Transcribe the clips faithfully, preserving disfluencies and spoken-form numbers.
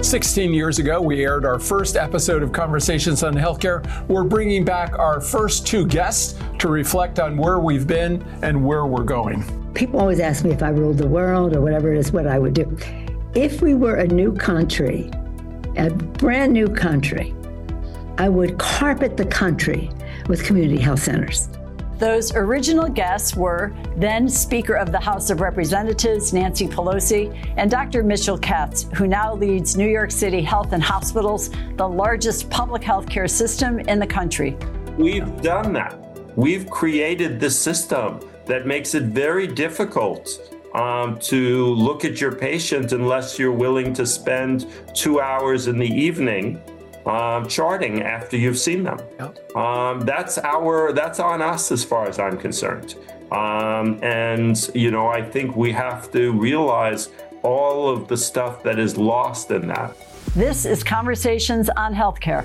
sixteen years ago, we aired our first episode of Conversations on Healthcare. We're bringing back our first two guests to reflect on where we've been and where we're going. People always ask me if I ruled the world or whatever it is, what I would do. If we were a new country, a brand new country, I would carpet the country with community health centers. Those original guests were then Speaker of the House of Representatives, Nancy Pelosi, and Doctor Mitchell Katz, who now leads New York City Health and Hospitals, the largest public health care system in the country. We've done that. We've created this system that makes it very difficult um, to look at your patient unless you're willing to spend two hours in the evening Um, charting after you've seen them. Yep. Um, that's our, that's on us as far as I'm concerned. Um, and, you know, I think we have to realize all of the stuff that is lost in that. This is Conversations on Healthcare.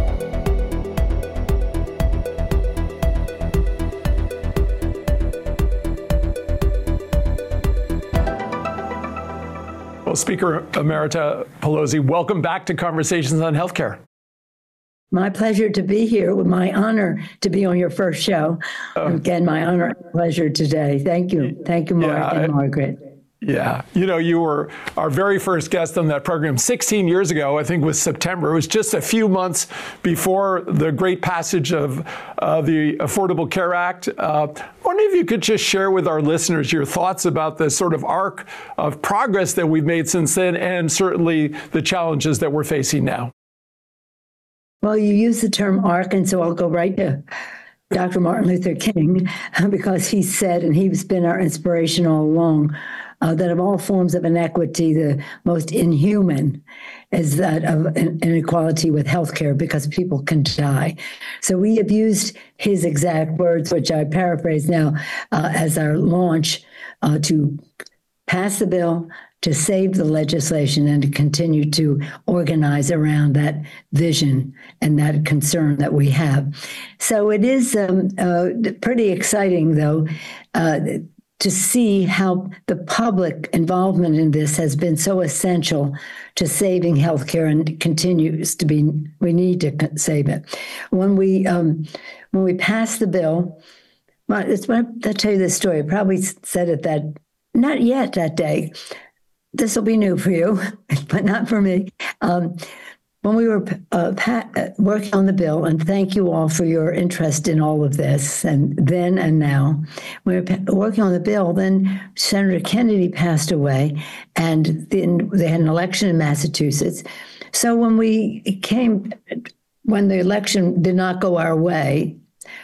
Well, Speaker Emerita Pelosi, welcome back to Conversations on Healthcare. My pleasure to be here. With my honor to be on your first show. Oh. Again, my honor and pleasure today. Thank you. Thank you, Mark yeah, and Margaret. Yeah. You know, you were our very first guest on that program sixteen years ago, I think it was September. It was just a few months before the great passage of uh, the Affordable Care Act. Uh, I wonder if you could just share with our listeners your thoughts about the sort of arc of progress that we've made since then, and certainly the challenges that we're facing now. Well, you use the term arc, and so I'll go right to Doctor Martin Luther King, because he said, and he's been our inspiration all along, uh, that of all forms of inequity, the most inhuman is that of inequality with healthcare, because people can die. So we have used his exact words, which I paraphrase now, uh, as our launch uh, to pass the bill, to save the legislation, and to continue to organize around that vision and that concern that we have. So it is um, uh, pretty exciting, though, uh, to see how the public involvement in this has been so essential to saving healthcare, and continues to be. We need to save it. When we um, when we passed the bill, well, it's, I'll tell you this story. I probably said it that not yet that day. This will be new for you, but not for me. Um, when we were uh, pa- working on the bill, and thank you all for your interest in all of this, and then and now, we were pa- working on the bill, then Senator Kennedy passed away, and then they had an election in Massachusetts. So when we came, when the election did not go our way,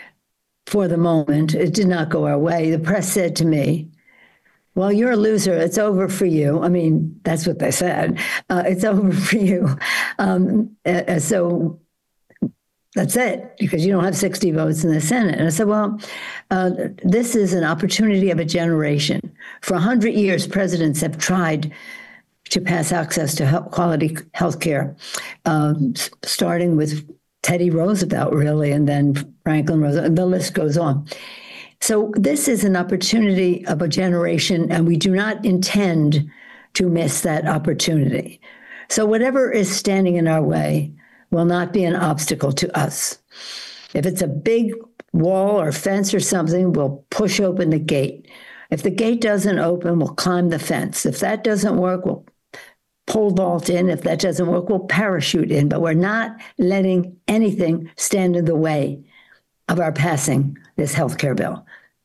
for the moment, it did not go our way, the press said to me, well, you're a loser. It's over for you. I mean, that's what they said. Uh, it's over for you. Um, uh, so that's it, because you don't have sixty votes in the Senate. And I said, well, uh, this is an opportunity of a generation. For one hundred years, presidents have tried to pass access to health, quality health care, um, starting with Teddy Roosevelt, really, and then Franklin Roosevelt, and the list goes on. So this is an opportunity of a generation, and we do not intend to miss that opportunity. So whatever is standing in our way will not be an obstacle to us. If it's a big wall or fence or something, we'll push open the gate. If the gate doesn't open, we'll climb the fence. If that doesn't work, we'll pole vault in. If that doesn't work, we'll parachute in. But we're not letting anything stand in the way of our passing this healthcare bill.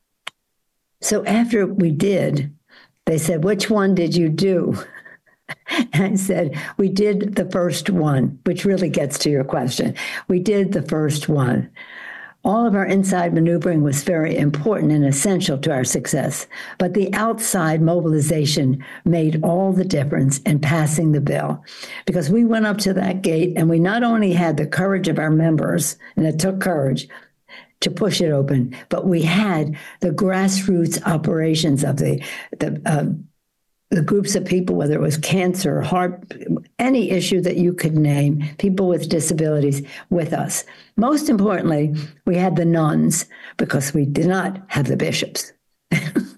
So after we did, they said, which one did you do? And I said, we did the first one, which really gets to your question. We did the first one. All of our inside maneuvering was very important and essential to our success, but the outside mobilization made all the difference in passing the bill, because we went up to that gate and we not only had the courage of our members, and it took courage to push it open, but we had the grassroots operations of the the, uh, the groups of people, whether it was cancer, heart, any issue that you could name, people with disabilities with us. Most importantly, we had the nuns, because we did not have the bishops.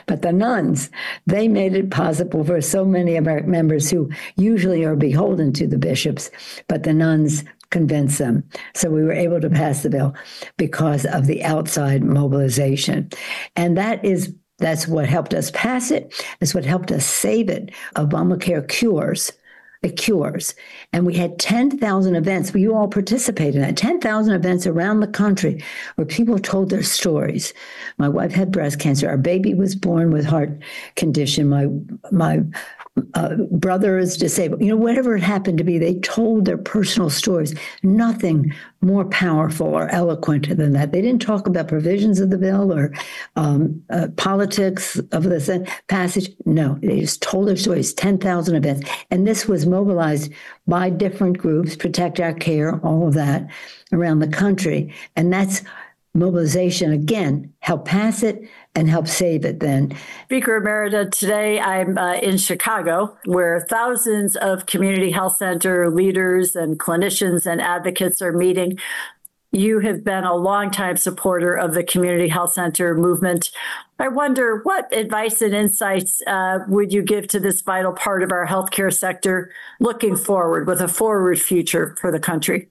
But the nuns, they made it possible for so many of our members who usually are beholden to the bishops, but the nuns convinced them. So we were able to pass the bill because of the outside mobilization. And that is that's what helped us pass it. It's what helped us save it. Obamacare cures. It cures. And we had ten thousand events. You all participated in that. ten thousand events around the country where people told their stories. My wife had breast cancer. Our baby was born with heart condition. My, my uh, brother is disabled. You know, whatever it happened to be, they told their personal stories. Nothing more powerful or eloquent than that. They didn't talk about provisions of the bill or um, uh, politics of the passage. No, they just told their stories, ten thousand events. And this was mobilized by different groups, Protect Our Care, all of that around the country. And that's mobilization, again, help pass it and help save it then. Speaker Emerita, today I'm uh, in Chicago, where thousands of community health center leaders and clinicians and advocates are meeting. You have been a longtime supporter of the community health center movement. I wonder, what advice and insights uh, would you give to this vital part of our healthcare sector looking forward with a forward future for the country?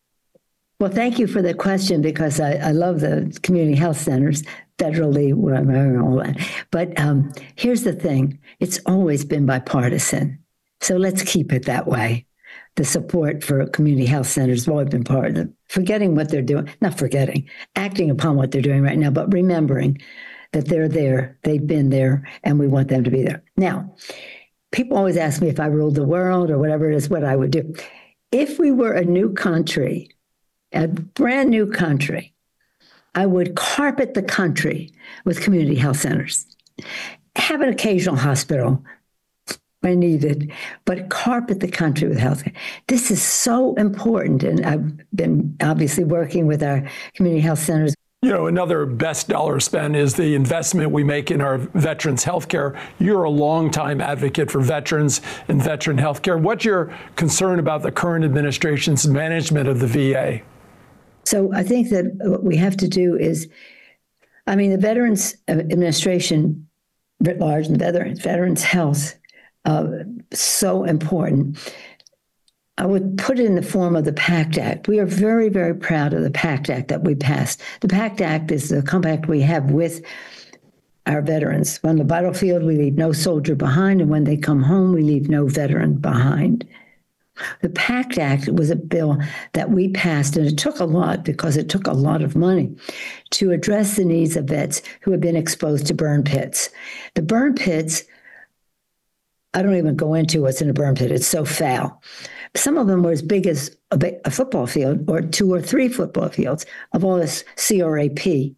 Well, thank you for the question, because I, I love the community health centers, federally, and all that. But um, here's the thing. It's always been bipartisan. So let's keep it that way. The support for community health centers has always been part of it. Forgetting what they're doing, not forgetting, acting upon what they're doing right now, but remembering that they're there, they've been there, and we want them to be there. Now, people always ask me if I ruled the world or whatever it is, what I would do. If we were a new country, a brand new country, I would carpet the country with community health centers. Have an occasional hospital when needed, but carpet the country with health care. This is so important. And I've been obviously working with our community health centers. You know, another best dollar spent is the investment we make in our veterans' health care. You're a longtime advocate for veterans and veteran health care. What's your concern about the current administration's management of the V A? So I think that what we have to do is, I mean, the Veterans Administration writ large and veterans, veterans health, uh, so important. I would put it in the form of the PACT Act. We are very, very proud of the PACT Act that we passed. The PACT Act is the compact we have with our veterans. On the battlefield, we leave no soldier behind, and when they come home, we leave no veteran behind. The PACT Act was a bill that we passed, and it took a lot because it took a lot of money to address the needs of vets who have been exposed to burn pits. The burn pits, I don't even go into what's in a burn pit. It's so foul. Some of them were as big as a, a football field or two or three football fields of all this C R A P,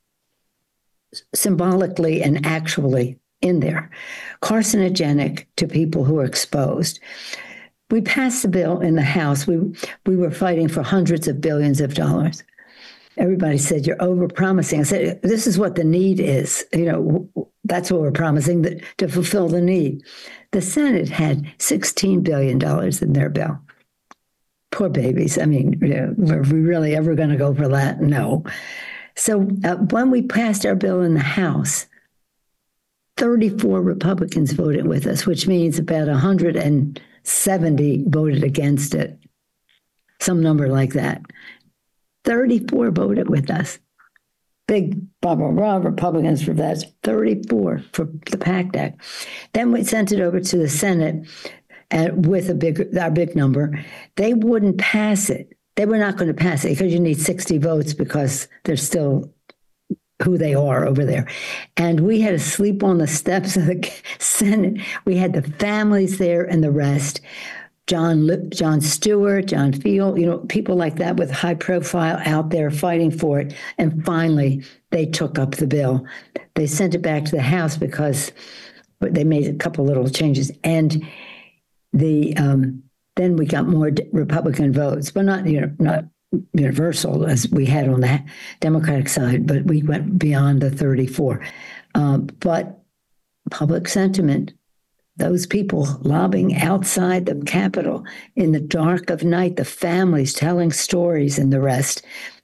symbolically and actually in there, carcinogenic to people who are exposed. We passed the bill in the House. We we were fighting for hundreds of billions of dollars. Everybody said, you're over-promising. I said, this is what the need is. You know, that's what we're promising, that, to fulfill the need. The Senate had sixteen billion dollars in their bill. Poor babies. I mean, you know, were we really ever going to go for that? No. So uh, when we passed our bill in the House, thirty-four Republicans voted with us, which means about one hundred seventy voted against it, some number like that. thirty-four voted with us. Big blah, blah, blah, Republicans for that. thirty-four for the PACT Act. Then we sent it over to the Senate and with a big, our big number. They wouldn't pass it. They were not going to pass it because you need sixty votes because they're still who they are over there. And we had to sleep on the steps of the Senate. We had the families there and the rest. John John Stewart, John Field, you know, people like that with high profile out there fighting for it. And finally, they took up the bill. They sent it back to the House because they made a couple little changes. And the um, then we got more Republican votes, but not, you know, not universal as we had on the Democratic side, but we went beyond the thirty-four. Um, but public sentiment, those people lobbying outside the Capitol in the dark of night, the families telling stories and the rest,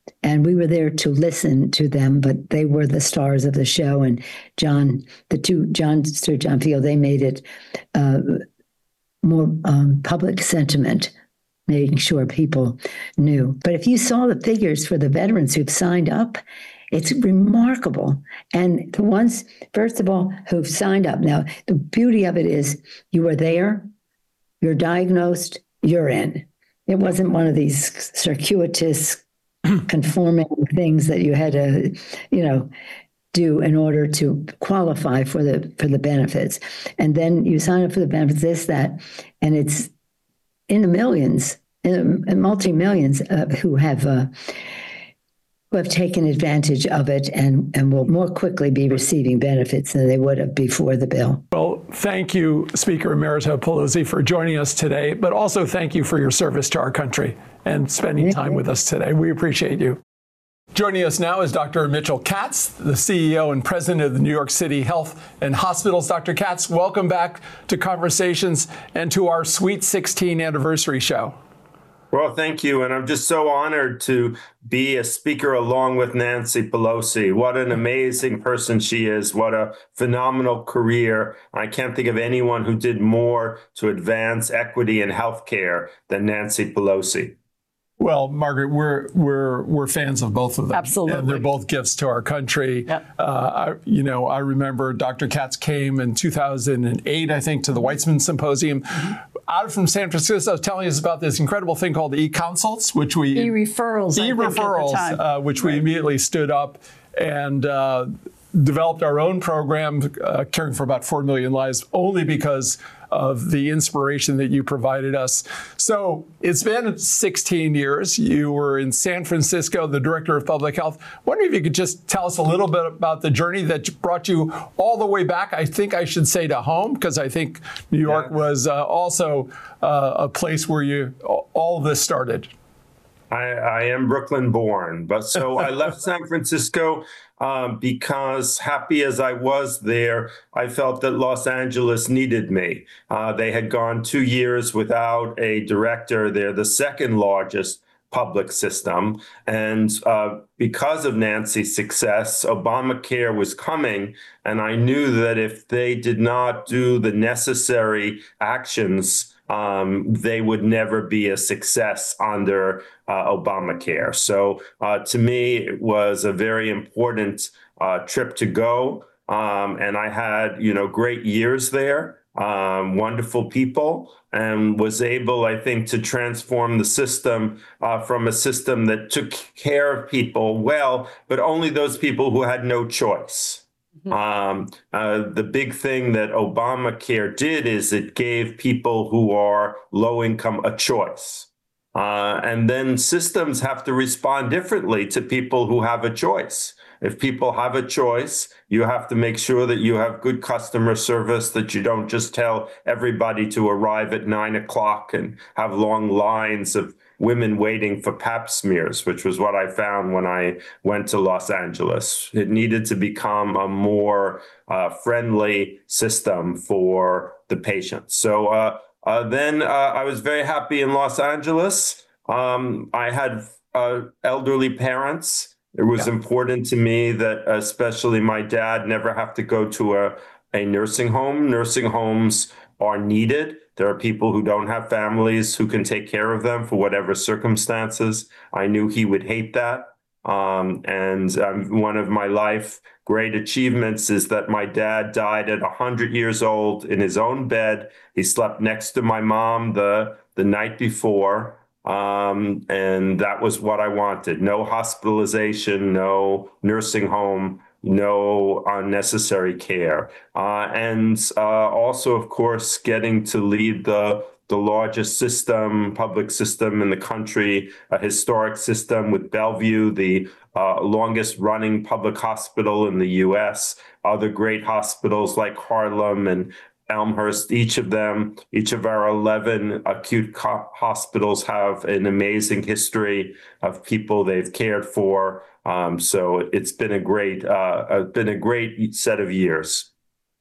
And we were there to listen to them, but they were the stars of the show. And John, the two, John, Sir John Field, they made it uh, more um, public sentiment, making sure people knew. But if you saw the figures for the veterans who've signed up, it's remarkable. And the ones, first of all, who've signed up. Now, the beauty of it is you were there, you're diagnosed, you're in. It wasn't one of these circuitous conforming things that you had to, you know, do in order to qualify for the for the benefits. And then you sign up for the benefits, this, that, and it's in the millions, in, in multi-millions uh, who have uh, who have taken advantage of it and, and will more quickly be receiving benefits than they would have before the bill. Well, thank you, Speaker Emerita Pelosi, for joining us today, but also thank you for your service to our country and spending time with us today. We appreciate you. Joining us now is Doctor Mitchell Katz, the C E O and president of the New York City Health and Hospitals. Doctor Katz, welcome back to Conversations and to our Sweet sixteen anniversary show. Well, thank you. And I'm just so honored to be a speaker along with Nancy Pelosi. What an amazing person she is. What a phenomenal career. I can't think of anyone who did more to advance equity in healthcare than Nancy Pelosi. Well, Margaret, we're we're we're fans of both of them. Absolutely. And they're both gifts to our country. Yep. Uh, I, you know, I remember Doctor Katz came in two thousand eight, I think, to the Weitzman Symposium. Mm-hmm. Out from San Francisco, telling us about this incredible thing called e-consults, which we e-referrals, e-referrals, uh, which we right. immediately stood up and uh, developed our own program, uh, caring for about four million lives, only because of the inspiration that you provided us. So it's been sixteen years. You were in San Francisco, the director of public health. Wondering if you could just tell us a little bit about the journey that brought you all the way back. I think I should say to home, because I think New York yeah. was uh, also uh, a place where you all of this started. I, I am Brooklyn born, but so I left San Francisco um, because happy as I was there, I felt that Los Angeles needed me. Uh, they had gone two years without a director. They're the second largest public system. And uh, because of Nancy's success, Obamacare was coming. And I knew that if they did not do the necessary actions, Um, they would never be a success under uh, Obamacare. So uh, to me, it was a very important uh, trip to go. Um, and I had, you know, great years there, um, wonderful people, and was able, I think, to transform the system uh, from a system that took care of people well, but only those people who had no choice. Um, uh, the big thing that Obamacare did is it gave people who are low income a choice. Uh, and then systems have to respond differently to people who have a choice. If people have a choice, you have to make sure that you have good customer service, that you don't just tell everybody to arrive at nine o'clock and have long lines of women waiting for pap smears, which was what I found when I went to Los Angeles. It needed to become a more uh, friendly system for the patients. So uh, uh, then uh, I was very happy in Los Angeles. Um, I had uh, elderly parents. It was yeah. important to me that especially my dad never have to go to a, a nursing home. Nursing homes are needed. There are people who don't have families who can take care of them for whatever circumstances. I knew he would hate that. Um, and um, one of my life great achievements is that my dad died at one hundred years old in his own bed. He slept next to my mom the, the night before. Um, and that was what I wanted. No hospitalization, no nursing home, no unnecessary care. Uh, and uh, also, of course, getting to lead the, the largest system, public system in the country, a historic system with Bellevue, the uh, longest running public hospital in the U S, other great hospitals like Harlem and Elmhurst. Each of them, each of our eleven acute co- hospitals have an amazing history of people they've cared for. Um, so it's been a great, uh, been a great set of years.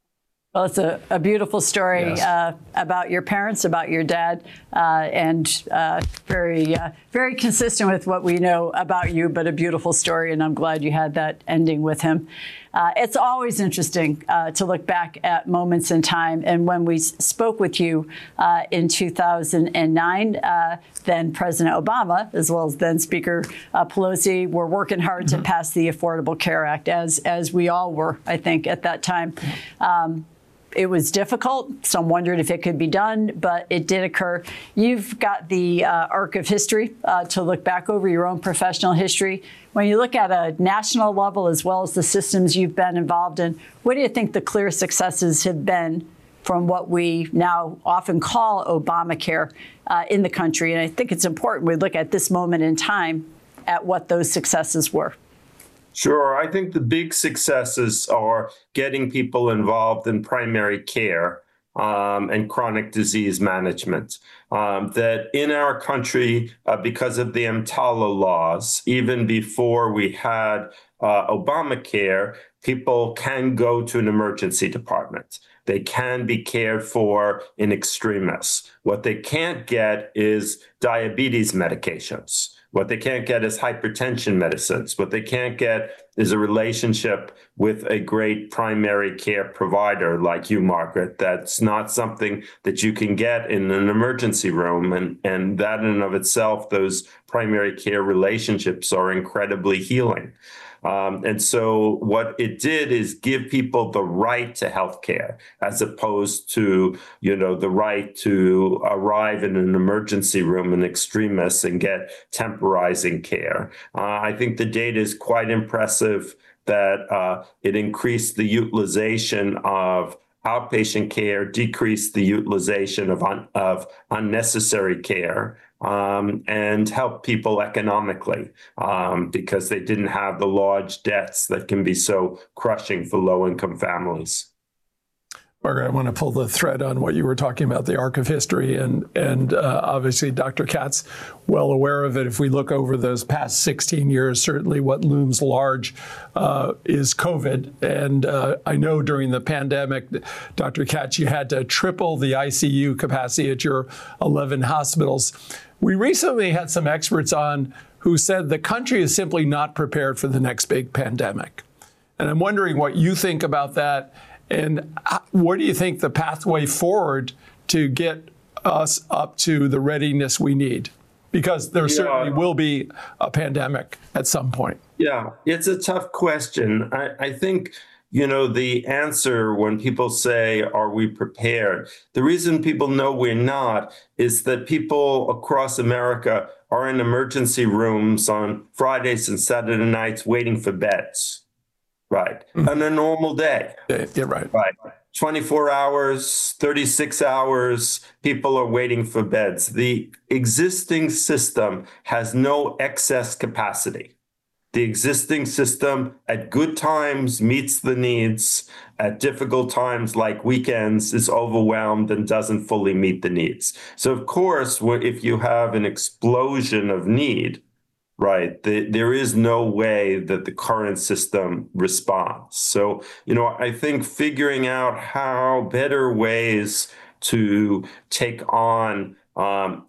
Well, it's a, a beautiful story Yes. uh, about your parents, about your dad, uh, and uh, very, uh, very consistent with what we know about you, but a beautiful story. And I'm glad you had that ending with him. Uh, it's always interesting uh, to look back at moments in time. And when we s- spoke with you uh, in two thousand nine, uh, then President Obama, as well as then Speaker uh, Pelosi, were working hard mm-hmm. to pass the Affordable Care Act, as as we all were, I think, at that time. Um, It was difficult. Some wondered if it could be done, but it did occur. You've got the uh, arc of history uh, to look back over, your own professional history. When you look at a national level, as well as the systems you've been involved in, what do you think the clear successes have been from what we now often call Obamacare uh, in the country? And I think it's important we look at this moment in time at what those successes were. Sure. I think the big successes are getting people involved in primary care um, and chronic disease management. Um, that in our country, uh, because of the EMTALA laws, even before we had uh, Obamacare, people can go to an emergency department. They can be cared for in extremis. What they can't get is diabetes medications. What they can't get is hypertension medicines. What they can't get is a relationship with a great primary care provider like you, Margaret. That's not something that you can get in an emergency room. And, and that in and of itself, those primary care relationships are incredibly healing. Um, and so what it did is give people the right to health care, as opposed to, you know, the right to arrive in an emergency room in extremis and get temporizing care. Uh, I think the data is quite impressive that uh, it increased the utilization of outpatient care, decreased the utilization of, un- of unnecessary care, um, and help people economically um, because they didn't have the large debts that can be so crushing for low-income families. Margaret, I want to pull the thread on what you were talking about, the arc of history, and and uh, obviously Doctor Katz, well aware of it. If we look over those past sixteen years, certainly what looms large uh, is COVID. And uh, I know during the pandemic, Doctor Katz, you had to triple the I C U capacity at your eleven hospitals. We recently had some experts on who said the country is simply not prepared for the next big pandemic. And I'm wondering what you think about that. And what do you think the pathway forward to get us up to the readiness we need? Because there yeah. certainly will be a pandemic at some point. Yeah, it's a tough question. I, I think, you know, the answer when people say, are we prepared? The reason people know we're not is that people across America are in emergency rooms on Fridays and Saturday nights waiting for beds. Right. Mm-hmm. On a normal day. Yeah, yeah, right. Right. twenty-four hours, thirty-six hours, people are waiting for beds. The existing system has no excess capacity. The existing system at good times meets the needs. At difficult times like weekends is overwhelmed and doesn't fully meet the needs. So, of course, if you have an explosion of need, right, the, there is no way that the current system responds. So, you know, I think figuring out how better ways to take on um,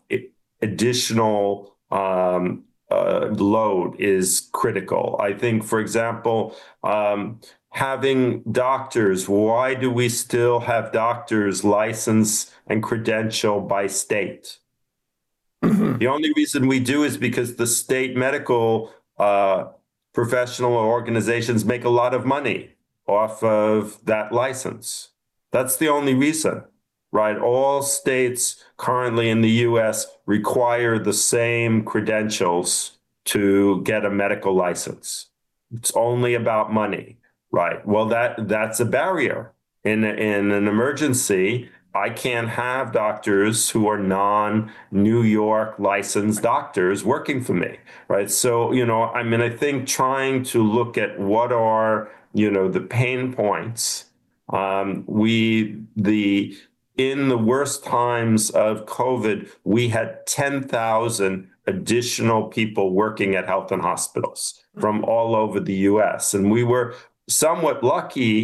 additional um, uh, load is critical. I think, for example, um, having doctors, why do we still have doctors licensed and credentialed by state? Mm-hmm. The only reason we do is because the state medical uh, professional organizations make a lot of money off of that license. That's the only reason, right? All states currently in the U S require the same credentials to get a medical license. It's only about money, right? Well, that that's a barrier. In, in an emergency, I can't have doctors who are non-New York licensed doctors working for me, right? So, you know, I mean, I think trying to look at what are, you know, the pain points. Um, we, the, in the worst times of COVID, we had ten thousand additional people working at health and hospitals from all over the U S. And we were somewhat lucky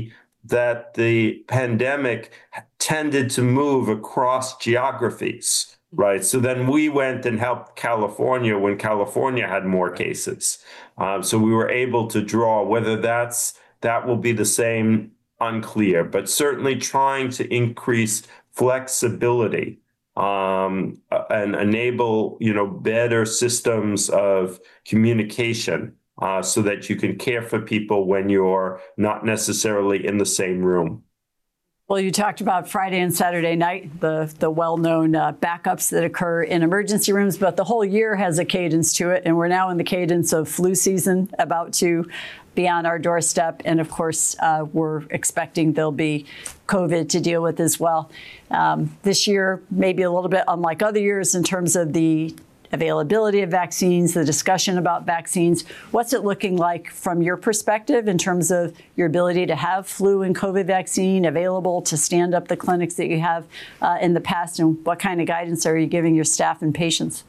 that the pandemic tended to move across geographies, right? So then we went and helped California when California had more cases. Um, so we were able to draw, whether that's that will be the same, unclear, but certainly trying to increase flexibility um, and enable, you know, better systems of communication uh, so that you can care for people when you're not necessarily in the same room. Well, you talked about Friday and Saturday night, the, the well-known uh, backups that occur in emergency rooms, but the whole year has a cadence to it. And we're now in the cadence of flu season about to be on our doorstep. And of course, uh, we're expecting there'll be COVID to deal with as well. Um, this year, maybe a little bit unlike other years in terms of the availability of vaccines, the discussion about vaccines. What's it looking like from your perspective in terms of your ability to have flu and COVID vaccine available to stand up the clinics that you have uh, in the past? And what kind of guidance are you giving your staff and patients?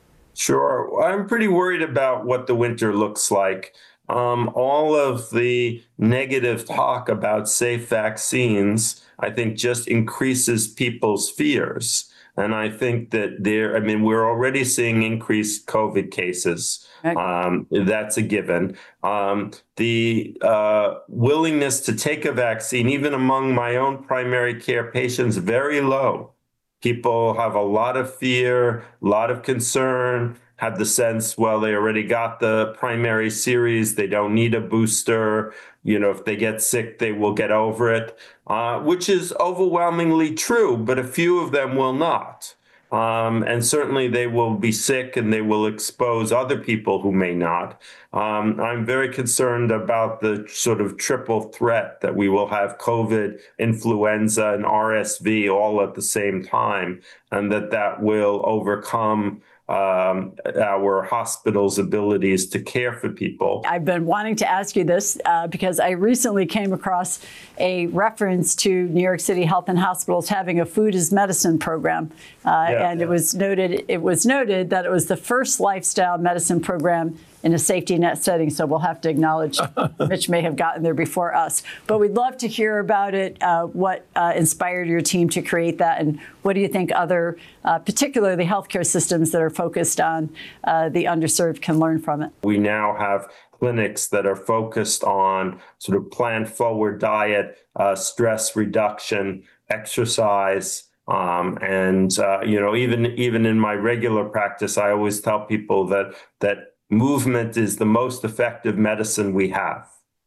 Sure. I'm pretty worried about what the winter looks like. Um, all of the negative talk about safe vaccines, I think, just increases people's fears. And I think that there, I mean, we're already seeing increased COVID cases. Um, that's a given. Um, the uh, willingness to take a vaccine, even among my own primary care patients, very low. People have a lot of fear, a lot of concern, have the sense, well, they already got the primary series, they don't need a booster. You know, if they get sick, they will get over it, uh, which is overwhelmingly true, but a few of them will not. Um, and certainly they will be sick and they will expose other people who may not. Um, I'm very concerned about the sort of triple threat that we will have COVID, influenza, and R S V all at the same time, and that that will overcome Um, our hospital's abilities to care for people. I've been wanting to ask you this uh, because I recently came across a reference to New York City Health and Hospitals having a food as medicine program. Uh, yeah, and yeah. it was noted it was noted that it was the first lifestyle medicine program in a safety net setting. So we'll have to acknowledge Mitch may have gotten there before us. But we'd love to hear about it, uh, what uh, inspired your team to create that, and what do you think other, uh, particularly healthcare systems that are focused on uh, the underserved, can learn from it? We now have clinics that are focused on sort of planned forward diet, uh, stress reduction, exercise. Um, and, uh, you know, even even in my regular practice, I always tell people that that movement is the most effective medicine we have.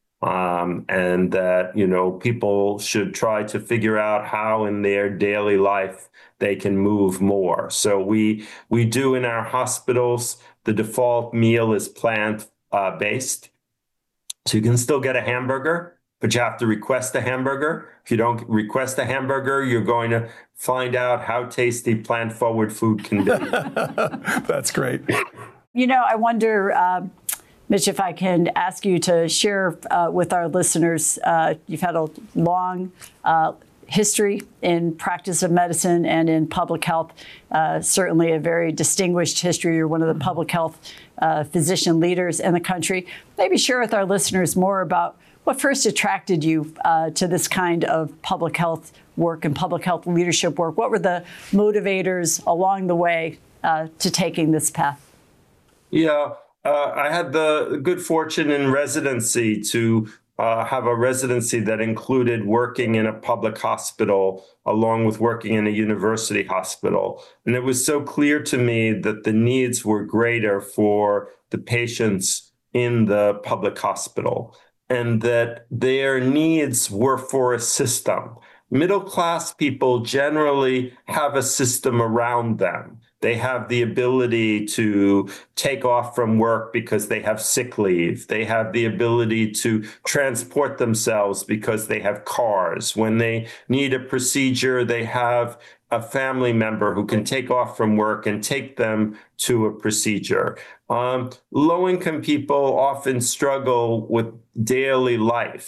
Um, and that, you know, people should try to figure out how in their daily life they can move more. So we we do in our hospitals, the default meal is plant uh, based. So you can still get a hamburger, but you have to request a hamburger. If you don't request a hamburger, you're going to find out how tasty plant forward food can be. That's great. You know, I wonder, uh, Mitch, if I can ask you to share uh, with our listeners, uh, you've had a long uh, history in practice of medicine and in public health, uh, certainly a very distinguished history. You're one of the public health uh, physician leaders in the country. Maybe share with our listeners more about what first attracted you uh, to this kind of public health work and public health leadership work. What were the motivators along the way uh, to taking this path? Yeah, uh, I had the good fortune in residency to uh, have a residency that included working in a public hospital along with working in a university hospital. And it was so clear to me that the needs were greater for the patients in the public hospital and that their needs were for a system. Middle-class people generally have a system around them. They have the ability to take off from work because they have sick leave. They have the ability to transport themselves because they have cars. When they need a procedure, they have a family member who can take off from work and take them to a procedure. Um, low-income people often struggle with daily life.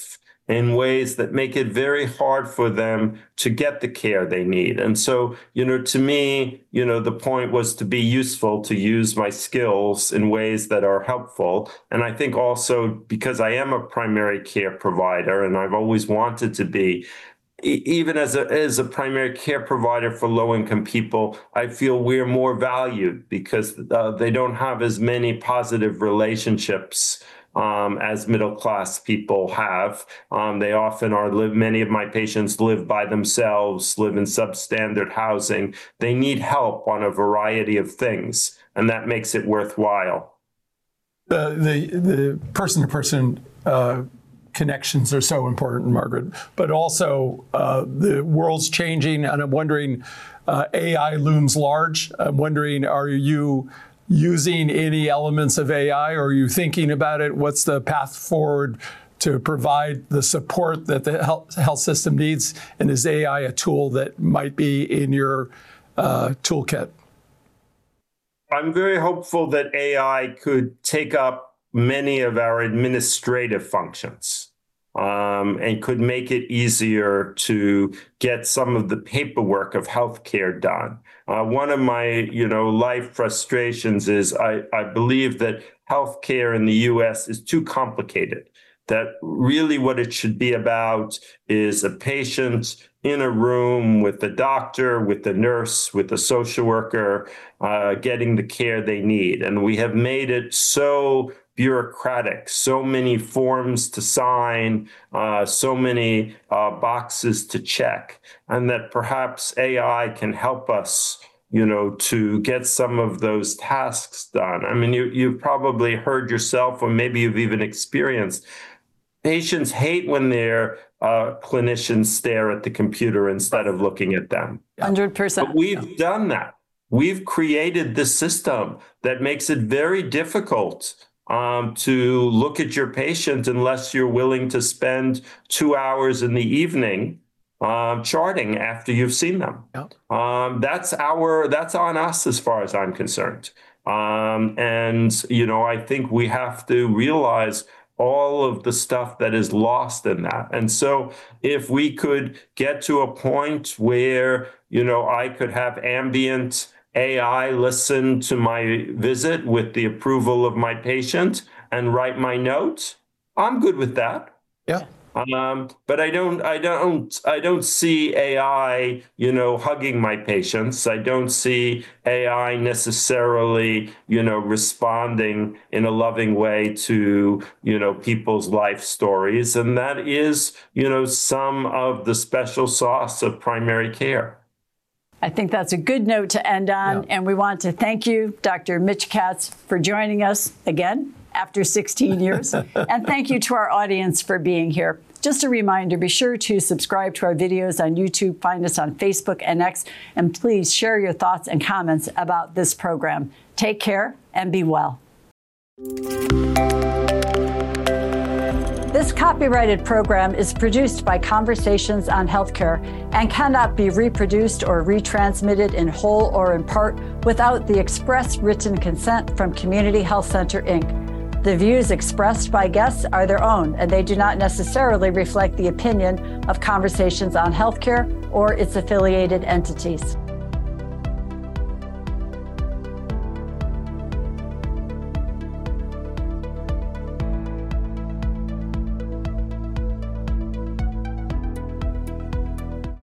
in ways that make it very hard for them to get the care they need. And so, you know, to me, you know, the point was to be useful, to use my skills in ways that are helpful. And I think also because I am a primary care provider and I've always wanted to be, even as a, as a primary care provider for low-income people, I feel we're more valued because uh, they don't have as many positive relationships um, as middle-class people have. Um, they often are, live, many of my patients live by themselves, live in substandard housing. They need help on a variety of things, and that makes it worthwhile. The, the, the person-to-person uh connections are so important, Margaret, but also uh, the world's changing, and I'm wondering, uh, A I looms large. I'm wondering, are you using any elements of A I, or are you thinking about it? What's the path forward to provide the support that the health, health system needs? And is A I a tool that might be in your uh, toolkit? I'm very hopeful that A I could take up many of our administrative functions um, and could make it easier to get some of the paperwork of healthcare done. Uh, one of my, you know, life frustrations is I, I believe that healthcare in the U S is too complicated, that really what it should be about is a patient in a room with the doctor, with the nurse, with the social worker, uh, getting the care they need. And we have made it so bureaucratic, so many forms to sign, uh, so many uh, boxes to check, and that perhaps A I can help us, you know, to get some of those tasks done. I mean, you, you've probably heard yourself, or maybe you've even experienced, patients hate when their uh, clinicians stare at the computer instead of looking at them. one hundred percent. But we've done that. We've created this system that makes it very difficult Um, to look at your patient unless you're willing to spend two hours in the evening um, charting after you've seen them. Yep. Um, that's our that's on us as far as I'm concerned. Um, and, you know, I think we have to realize all of the stuff that is lost in that. And so if we could get to a point where, you know, I could have ambient A I listen to my visit with the approval of my patient and write my notes, I'm good with that. Yeah. Um, but I don't, I don't, I don't see A I, you know, hugging my patients. I don't see A I necessarily, you know, responding in a loving way to, you know, people's life stories. And that is, you know, some of the special sauce of primary care. I think that's a good note to end on. Yeah. And we want to thank you, Doctor Mitch Katz, for joining us again after sixteen years. And thank you to our audience for being here. Just a reminder, be sure to subscribe to our videos on YouTube, find us on Facebook and X, and please share your thoughts and comments about this program. Take care and be well. This copyrighted program is produced by Conversations on Healthcare and cannot be reproduced or retransmitted in whole or in part without the express written consent from Community Health Center, Incorporated. The views expressed by guests are their own, and they do not necessarily reflect the opinion of Conversations on Healthcare or its affiliated entities.